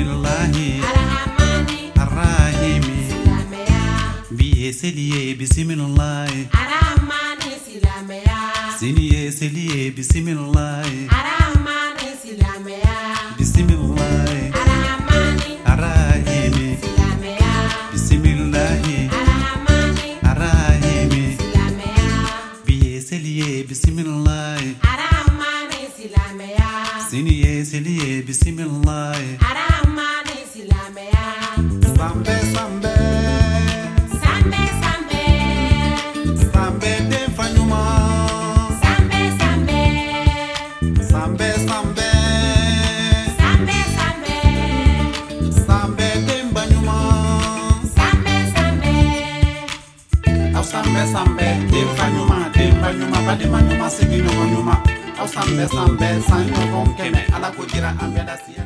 bismillahi Arhamani arrahimi Silameya biye seliye bismillahi Arhamani Silameya siniye seliye bismillahi Arhamani Silameya bismillahi Arhamani arrahimi Silameya bismillahi Arhamani arrahimi Silameya biye seliye bismillahi Arhamani Silameya siniye seliye bismillahi Arhamani Silameya sambe sambe Sambe sambe sambe de fanyuma Sambe sambe sambe sambe Sambe sambe sambe de fanyuma Sambe sambe au sambe sambe de fanyuma ba de fanyuma sigino nyuma au sambe sambe sanyo bonkeme ala ko jira ambeda siya